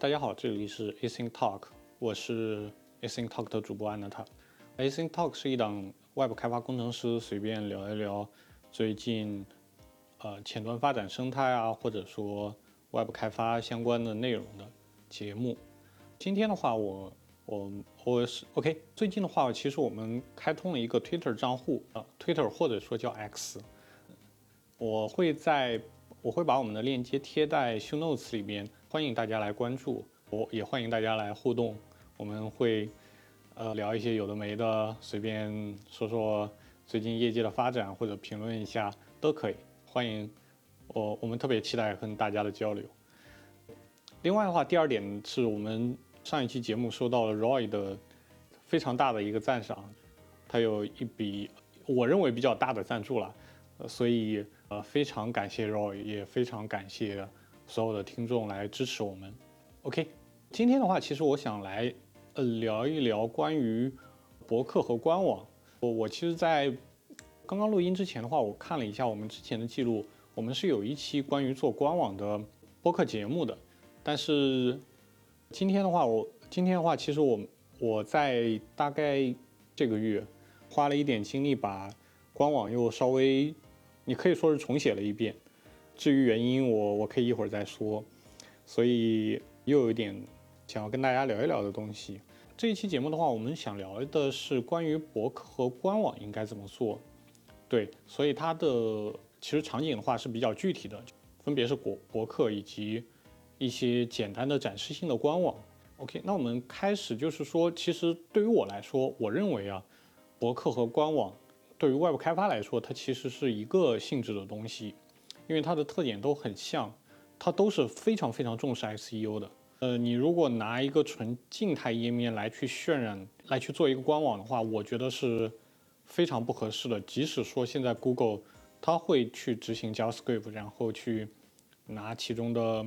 大家好，这里是 Async Talk， 我是 Async Talk 的主播安娜塔。Async Talk 是一档外部开发工程师随便聊一聊最近前端发展生态啊，或者说外部开发相关的内容的节目。今天的话，我是 OK。最近的话，其实我们开通了一个 Twitter 账户，Twitter 或者说叫 X。我会把我们的链接贴在 show notes 里边，欢迎大家来关注，也欢迎大家来互动。我们会聊一些有的没的，随便说说最近业界的发展，或者评论一下都可以。欢迎我们特别期待跟大家的交流。另外的话，第二点是我们上一期节目收到了 Roy 的非常大的一个赞赏，他有一笔我认为比较大的赞助了。所以非常感谢 Roy， 也非常感谢所有的听众来支持我们。OK， 今天的话，其实我想来聊一聊关于博客和官网。我其实，在刚刚录音之前的话，我看了一下我们之前的记录，我们是有一期关于做官网的播客节目的。但是今天的话，其实我在大概这个月花了一点精力把官网又稍微。你可以说是重写了一遍，至于原因我可以一会儿再说，所以又有一点想要跟大家聊一聊的东西。这一期节目的话，我们想聊的是关于博客和官网应该怎么做。对，所以它的其实场景的话是比较具体的，分别是博客以及一些简单的展示性的官网。OK， 那我们开始就是说，其实对于我来说，我认为博客和官网对于外部开发来说，它其实是一个性质的东西，因为它的特点都很像，它都是非常非常重视 SEO 的。你如果拿一个纯静态页面来去渲染，来去做一个官网的话，我觉得是非常不合适的。即使说现在 Google 它会去执行 JavaScript， 然后去拿其中的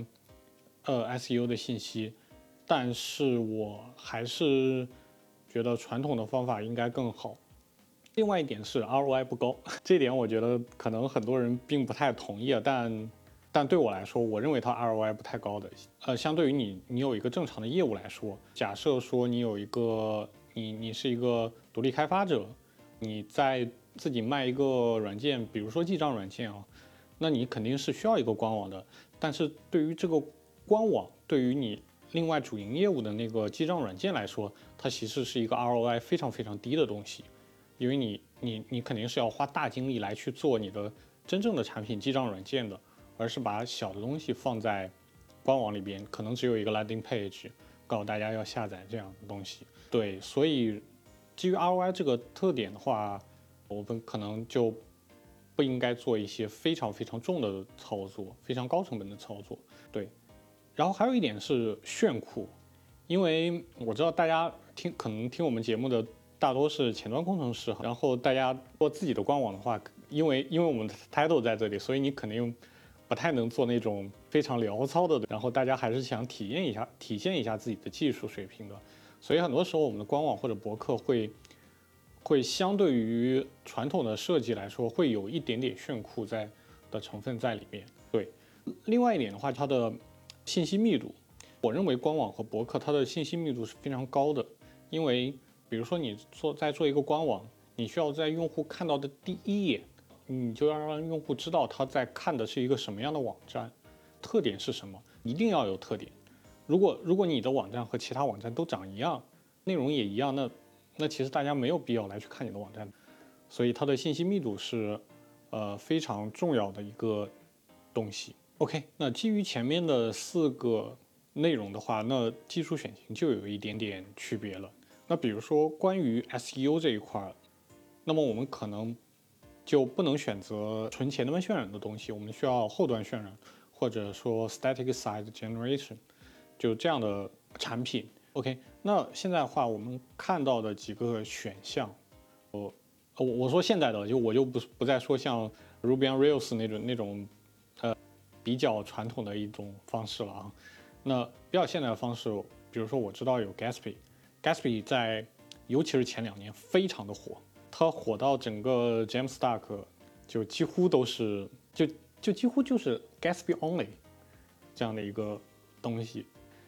SEO 的信息，但是我还是觉得传统的方法应该更好。另外一点是 ROI 不高，这点我觉得可能很多人并不太同意，但对我来说，我认为它 ROI 不太高的。相对于你有一个正常的业务来说，假设说你有一个你是一个独立开发者，你在自己卖一个软件，比如说记账软件那你肯定是需要一个官网的。但是对于这个官网，对于你另外主营业务的那个记账软件来说，它其实是一个 ROI 非常非常低的东西。因为你肯定是要花大精力来去做你的真正的产品记账软件的，而是把小的东西放在官网里边，可能只有一个 landing page， 告诉大家要下载这样的东西。对，所以基于 ROI 这个特点的话，我们可能就不应该做一些非常非常重的操作，非常高成本的操作。对，然后还有一点是炫酷，因为我知道大家可能听我们节目的大多是前端工程师，然后大家做自己的官网的话，因为我们的 title 在这里，所以你肯定不太能做那种非常潦草的，然后大家还是想体现一下自己的技术水平的，所以很多时候我们的官网或者博客会相对于传统的设计来说，会有一点点炫酷的成分在里面。对，另外一点的话，它的信息密度，我认为官网和博客它的信息密度是非常高的，因为比如说你在做一个官网，你需要在用户看到的第一眼，你就要让用户知道他在看的是一个什么样的网站，特点是什么，一定要有特点。如果你的网站和其他网站都长一样，内容也一样，那其实大家没有必要来去看你的网站。所以它的信息密度是非常重要的一个东西。OK， 那基于前面的4个内容的话，那技术选型就有一点点区别了。那比如说关于 SEO 这一块，那么我们可能就不能选择纯前端渲染的东西，我们需要后端渲染，或者说 static site generation， 就这样的产品。OK， 那现在的话，我们看到的几个选项，我说现在的，我就不再说像 Ruby on Rails 那种比较传统的一种方式了那比较现代的方式，比如说我知道有 Gatsby 在尤其是前2年非常的火，它火到整个 Jamstack 就几乎都是就几乎就是 Gatsby only 这样的一个东西。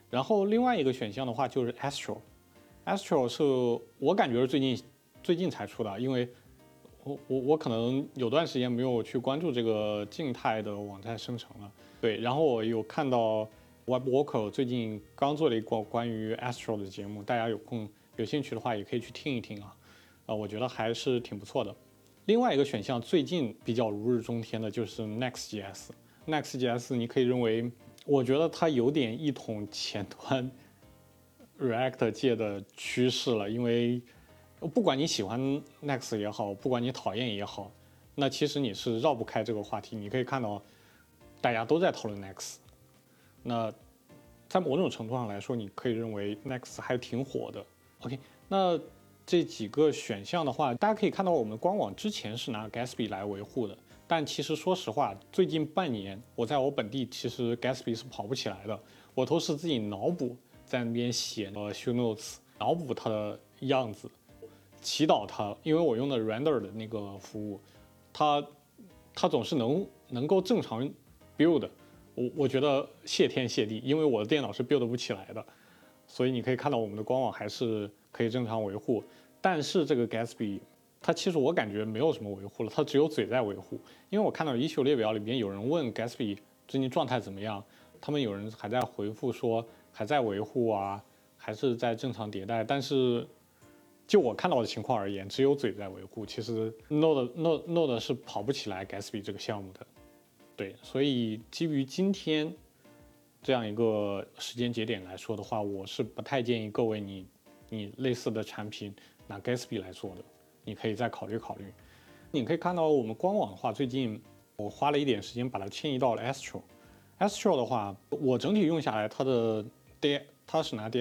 然后另外一个选项的话就是 Astro 是我感觉是最近才出的，因为我可能有段时间没有去关注这个静态的网站生成了。对，然后我有看到 Webworker 最近刚做了一个关于 Astro 的节目，大家有兴趣的话也可以去听一听啊。我觉得还是挺不错的。另外一个选项最近比较如日中天的就是 Next.js 你可以认为，我觉得它有点一统前端 React 界的趋势了，因为不管你喜欢 Next 也好，不管你讨厌也好，那其实你是绕不开这个话题。你可以看到大家都在讨论 Next， 那在某种程度上来说，你可以认为 Next 还挺火的。OK， 那这几个选项的话，大家可以看到我们官网之前是拿 Gatsby 来维护的，但其实说实话，最近半年我在我本地其实 Gatsby 是跑不起来的，我都是自己脑补，在那边写show notes， 脑补它的样子，祈祷它，因为我用的 Render 的那个服务，它总是能够正常 build， 我觉得谢天谢地，因为我的电脑是 build 不起来的，所以你可以看到我们的官网还是可以正常维护。但是这个 Gatsby 它其实我感觉没有什么维护了，它只有嘴在维护。因为我看到 issue 列表里边有人问 Gatsby 最近状态怎么样，他们有人还在回复说还在维护啊，还是在正常迭代。但是就我看到的情况而言，只有嘴在维护，其实 Node 是跑不起来 Gatsby 这个项目的。对，所以基于今天这样一个时间节点来说的话，我是不太建议各位你类似的产品拿 Gatsby 来做的，你可以再考虑考虑。你可以看到我们官网的话，最近我花了一点时间把它迁移到了 Astro。Astro 的话，我整体用下来，它是拿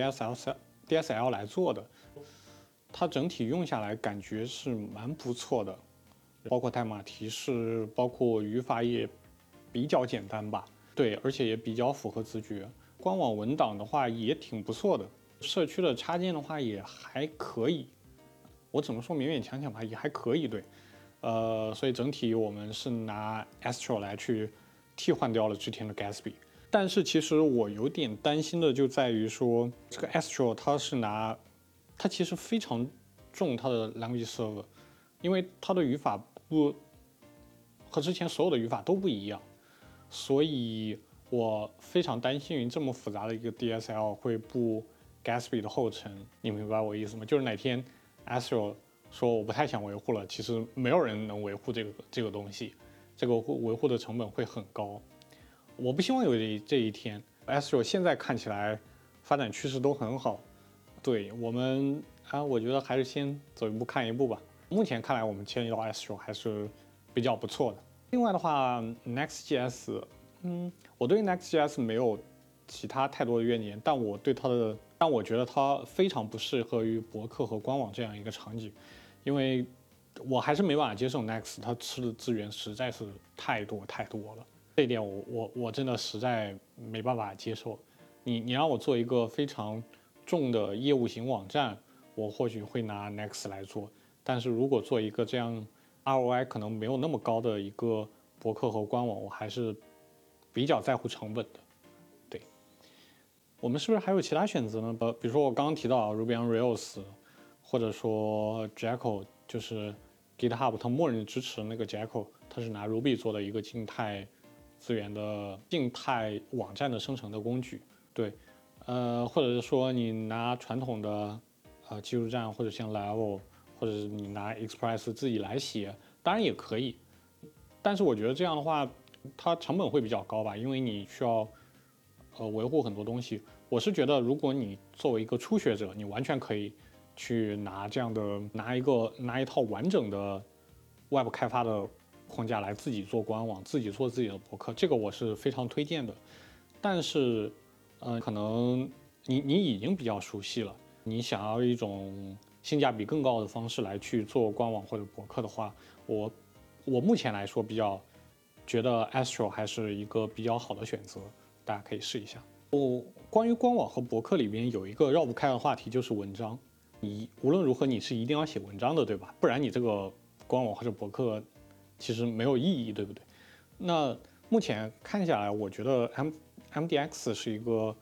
DSL 来做的，它整体用下来感觉是蛮不错的，包括代码提示，包括语法也比较简单吧。对，而且也比较符合自觉。官网文档的话也挺不错的，社区的插件的话也还可以，我只能说勉勉强强吧，也还可以。对，所以整体我们是拿 Astro 来去替换掉了之前的 Gatsby。但是其实我有点担心的就在于说，这个 Astro 它其实非常重它的 language server， 因为它的语法和之前所有的语法都不一样。所以我非常担心于这么复杂的一个 DSL 会步 Gatsby 的后尘，你明白我意思吗？就是哪天 Astro 说我不太想维护了，其实没有人能维护这个东西，这个维护的成本会很高。我不希望有这一天。Astro 现在看起来发展趋势都很好，对我们我觉得还是先走一步看一步吧。目前看来，我们迁移到 Astro 还是比较不错的。另外的话 ，Next.js， 我对 Next.js 没有其他太多的怨言，但我觉得它非常不适合于博客和官网这样一个场景，因为我还是没办法接受 Next， 它吃的资源实在是太多了，这一点我真的实在没办法接受。你让我做一个非常重的业务型网站，我或许会拿 Next 来做，但是如果做一个这样 ROI 可能没有那么高的一个博客和官网，我还是比较在乎成本的。对，我们是不是还有其他选择呢？比如说我刚刚提到 Ruby on Rails， 或者说 Jekyll， 就是 GitHub 它默认支持那个 Jekyll， 它是拿 Ruby 做的一个静态资源的静态网站的生成的工具。对，或者是说你拿传统的技术站，或者像 Level， 或者是你拿 Express 自己来写，当然也可以。但是我觉得这样的话，它成本会比较高吧，因为你需要维护很多东西。我是觉得，如果你作为一个初学者，你完全可以去拿一套完整的 Web 开发的框架来自己做官网，自己做自己的博客，这个我是非常推荐的。但是，可能你已经比较熟悉了，你想要一种性价比更高的方式来去做官网或者博客的话，我目前来说比较觉得 Astro 还是一个比较好的选择，大家可以试一下。关于官网和博客里边有一个绕不开的话题，就是文章。你无论如何你是一定要写文章的，对吧？不然你这个官网或者博客其实没有意义，对不对？那目前看下来，我觉得MDX 是一个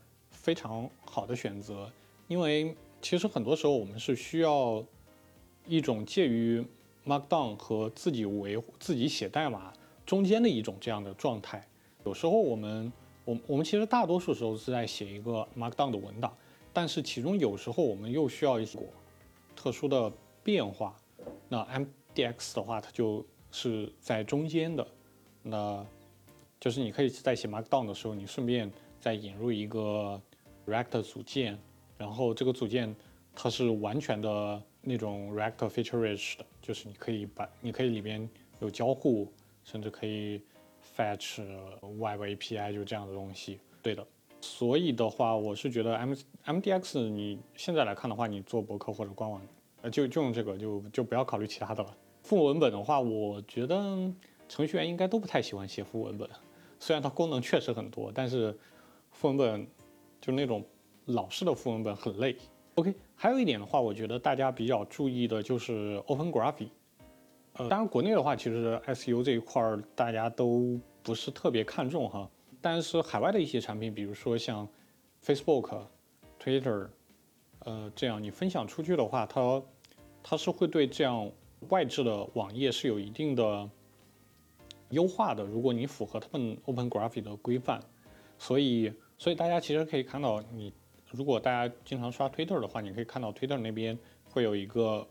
非常好的选择，因为其实很多时候我们是需要一种介于 Markdown 和自己写代码中间的一种这样的状态。有时候我们其实大多数时候是在写一个 Markdown 的文档，但是其中有时候我们又需要一些特殊的变化。那 MDX 的话，它就是在中间的，那就是你可以在写 Markdown 的时候，你顺便再引入一个 React 组件，然后这个组件它是完全的那种 React feature rich 的，就是你可以里边有交互，甚至可以 fetch Web API 就这样的东西。对的，所以的话，我是觉得 MDX 你现在来看的话，你做博客或者官网，就用这个，就不要考虑其他的了。副文本的话，我觉得程序员应该都不太喜欢写副文本，虽然它功能确实很多，但是副文本就那种老式的副文本很累。OK， 还有一点的话，我觉得大家比较注意的就是 Opengraphy。当然国内的话，其实 SEO 这一块大家都不是特别看重哈，但是海外的一些产品，比如说像 Facebook、Twitter，这样你分享出去的话，它是会对这样外置的网页是有一定的优化的，如果你符合他们 Opengraphy 的规范。所以大家其实可以看到，如果大家经常刷 Twitter 的话，你可以看到 Twitter 那边会有一个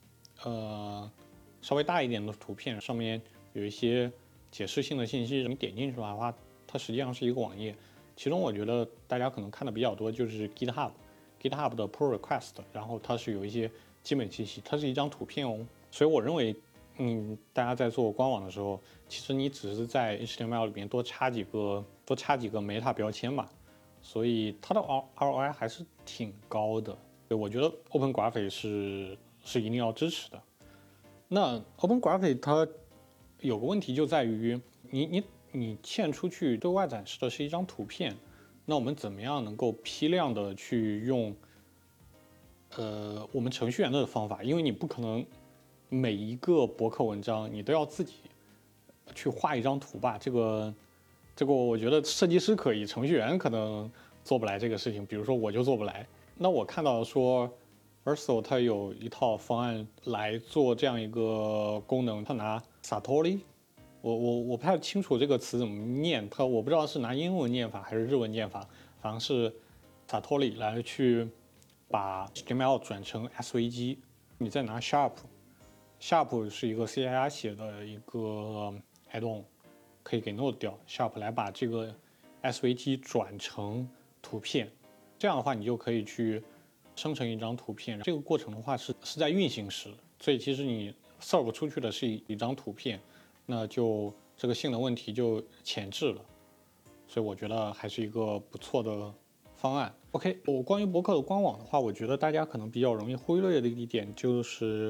稍微大一点的图片，上面有一些解释性的信息，你点进去的话，它实际上是一个网页。其中我觉得大家可能看的比较多就是 GitHub 的 pull request， 然后它是有一些基本信息，它是一张图片哦。所以我认为，大家在做官网的时候，其实你只是在 HTML 里面多插几个 meta 标签嘛，所以它的 ROI 还是挺高的。对，我觉得 Opengraphy 是一定要支持的。那 Opengraphy 它有个问题就在于，你嵌出去对外展示的是一张图片，那我们怎么样能够批量的去用我们程序员的方法？因为你不可能每一个博客文章你都要自己去画一张图吧？这个我觉得设计师可以，程序员可能做不来这个事情。比如说我就做不来。那我看到说 Vercel 它有一套方案来做这样一个功能，它拿 Satori， 我不太清楚这个词怎么念，我不知道是拿英文念法还是日文念法，好像是 Satori 来去把 HTML 转成 SVG， 你再拿 Sharp 是一个 C++ 写的一个 add-on， 可以给 Node 掉 Sharp 来把这个 SVG 转成图片，这样的话你就可以去生成一张图片。这个过程的话是在运行时，所以其实你 serve 出去的是一张图片，那就这个性能问题就前置了。所以我觉得还是一个不错的方案。OK， 我关于博客的官网的话，我觉得大家可能比较容易忽略的一点就是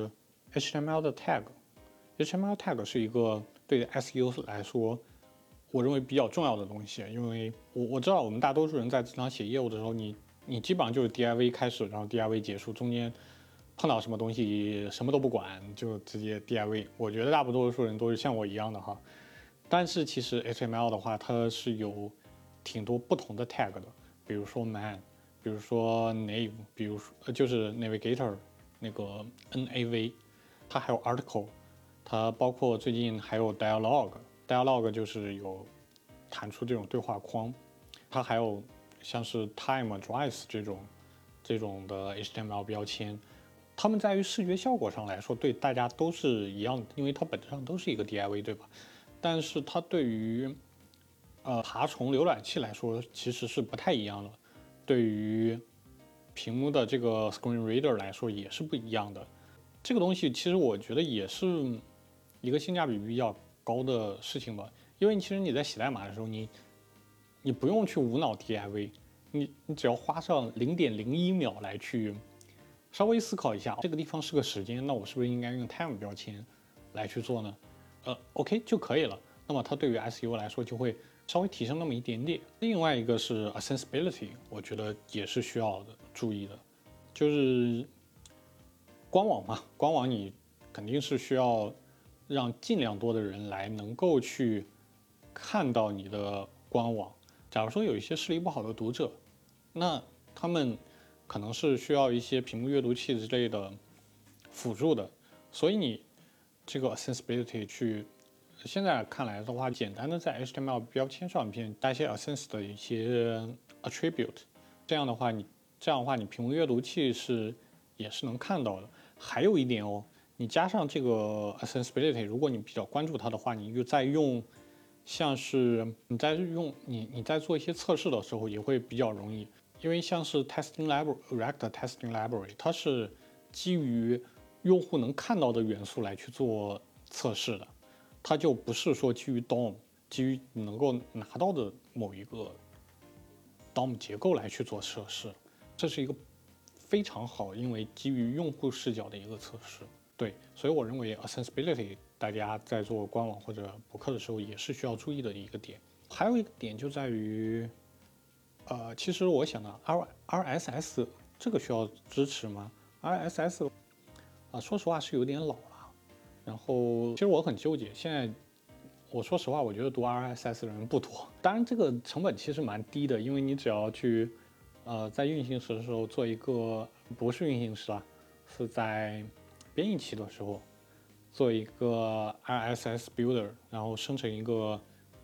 HTML 的 tag。HTML tag 是一个对 SEO 来说，我认为比较重要的东西，因为我知道我们大多数人在经常写业务的时候，你基本上就是 div 开始，然后 div 结束，中间碰到什么东西什么都不管，就直接 div。我觉得大多数人都是像我一样的哈。但是其实 HTML 的话，它是有挺多不同的 tag 的，比如说 man， 比如说 nav， 比如说就是 navigator 那个 nav， 它还有 article， 它包括最近还有 dialog 就是有弹出这种对话框，它还有像是 time、drives 这种的 HTML 标签。它们在于视觉效果上来说，对大家都是一样的，因为它本质上都是一个 div， 对吧？但是它对于爬虫浏览器来说其实是不太一样的，对于屏幕的这个 screen reader 来说也是不一样的。这个东西其实我觉得也是一个性价比比较高的事情吧，因为其实你在写代码的时候，你不用去无脑 div， 你只要花上0.01秒来去稍微思考一下，这个地方是个时间，那我是不是应该用 time 标签来去做呢？OK 就可以了。那么它对于 SEO 来说就会稍微提升那么一点点。另外一个是 accessibility， 我觉得也是需要的注意的，就是官网嘛，官网你肯定是需要让尽量多的人来能够去看到你的官网。假如说有一些视力不好的读者， 那他们可能是需要一些屏幕阅读器之类的辅助的，所以你这个 accessibility 去现在看来的话，简单的在 HTML 标签上面加一些 access 的一些 attribute， 这样的话你屏幕阅读器也是能看到的。还有一点哦，你加上这个 accessibility， 如果你比较关注它的话，你就在用像是你在做一些测试的时候也会比较容易，因为像是 testing library React testing library， 它是基于用户能看到的元素来去做测试的，它就不是说基于 DOM， 基于你能够拿到的某一个 DOM 结构来去做测试，这是一个非常好，因为基于用户视角的一个测试。对，所以我认为 accessibility 大家在做官网或者博客的时候也是需要注意的一个点。还有一个点就在于，其实我想呢，RSS 这个需要支持吗？RSS 说实话是有点老了。然后其实我很纠结，现在我说实话，我觉得读 RSS 的人不多。当然这个成本其实蛮低的，因为你只要去在运行时的时候做一个，不是运行时啊，是在编译器的时候做一个 RSS builder， 然后生成一个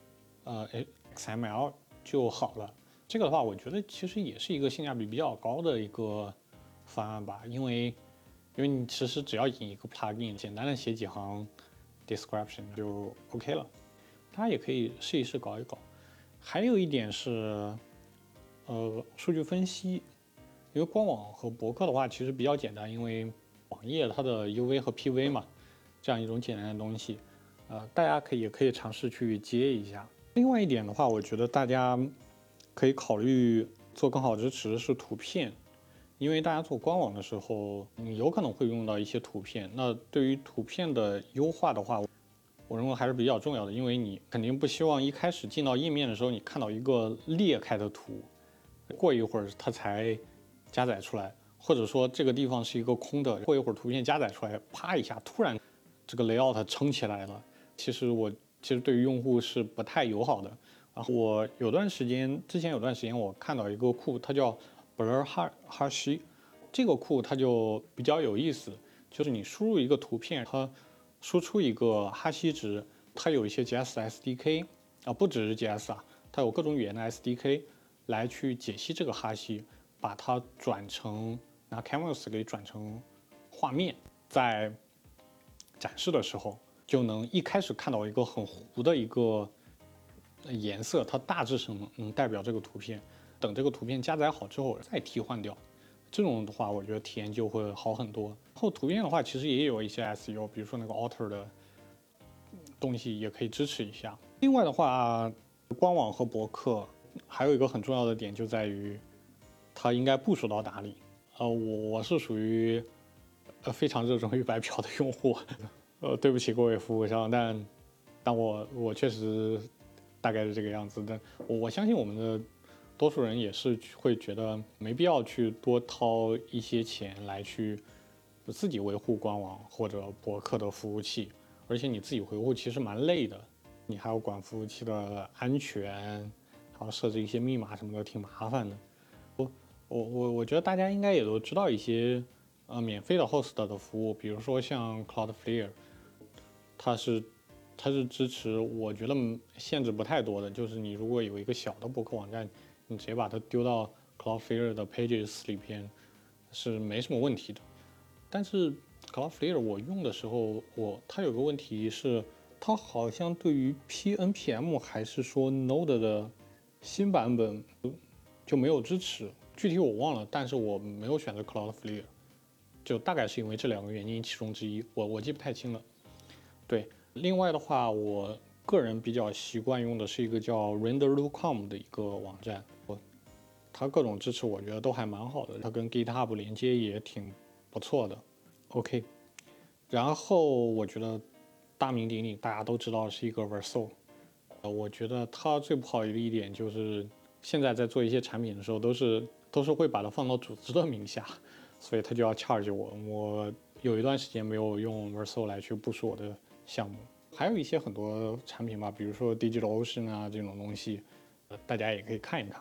XML 就好了。这个的话，我觉得其实也是一个性价比比较高的一个方案吧，因为你其实只要引一个 plugin， 简单的写几行 description 就 OK 了。大家也可以试一试搞一搞。还有一点是，数据分析，因为官网和博客的话其实比较简单，因为网页它的 UV 和 PV 嘛，这样一种简单的东西，大家也可以尝试去接一下。另外一点的话，我觉得大家可以考虑做更好支持的是图片，因为大家做官网的时候，你有可能会用到一些图片。那对于图片的优化的话，我认为还是比较重要的，因为你肯定不希望一开始进到页面的时候，你看到一个裂开的图，过一会儿它才加载出来，或者说这个地方是一个空的，过一会儿图片加载出来，啪一下突然这个 layout 撑起来了。其实对于用户是不太友好的。然后之前有段时间我看到一个库，它叫 Blur 哈希，这个库它就比较有意思，就是你输入一个图片，它输出一个哈希值，它有一些 JS SDK 不只是 JS 它有各种语言的 SDK 来去解析这个哈希，把它拿 Canvas 给转成画面，在展示的时候就能一开始看到一个很糊的一个颜色，它大致上能代表这个图片。等这个图片加载好之后再替换掉，这种的话我觉得体验就会好很多。然后图片的话其实也有一些 SEO， 比如说那个 Alter 的东西也可以支持一下。另外的话，官网和博客还有一个很重要的点就在于它应该部署到哪里。我是属于非常热衷于白嫖的用户，对不起各位服务商，但我确实大概是这个样子的。我相信我们的多数人也是会觉得没必要去多掏一些钱来去自己维护官网或者博客的服务器，而且你自己维护其实蛮累的，你还要管服务器的安全，还要设置一些密码什么的，挺麻烦的。我觉得大家应该也都知道一些免费的 host 的服务，比如说像 Cloudflare，它是支持，我觉得限制不太多的，就是你如果有一个小的博客网站，你直接把它丢到 Cloudflare 的 Pages 里边是没什么问题的。但是 Cloudflare 我用的时候，它有个问题是，它好像对于 PNPM 还是说 Node 的新版本就没有支持，具体我忘了，但是我没有选择 Cloudflare，就大概是因为这两个原因其中之一，我记不太清了。对，另外的话，我个人比较习惯用的是一个叫 Render.com 的一个网站，它各种支持我觉得都还蛮好的，它跟 GitHub 连接也挺不错的。OK，然后我觉得大名鼎鼎大家都知道是一个 Vercel，我觉得它最不好的一点就是现在在做一些产品的时候都是会把它放到组织的名下，所以它就要 charge 我。我有一段时间没有用 Vercel 来去部署我的项目。还有一些很多产品吧，比如说 DigitalOcean 这种东西，大家也可以看一看哈。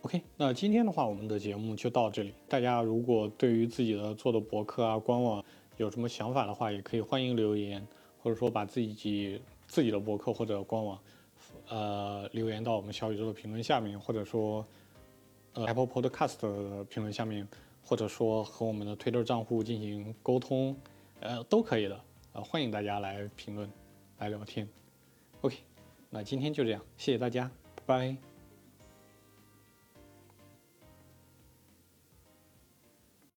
OK，那今天的话，我们的节目就到这里。大家如果对于自己的做的博客啊、官网有什么想法的话，也可以欢迎留言，或者说把自己的博客或者官网，留言到我们小宇宙的评论下面，或者说Apple Podcast 的评论下面，或者说和我们的 Twitter 账户进行沟通，都可以的。欢迎大家来评论，来聊天。OK，那今天就这样，谢谢大家，拜拜。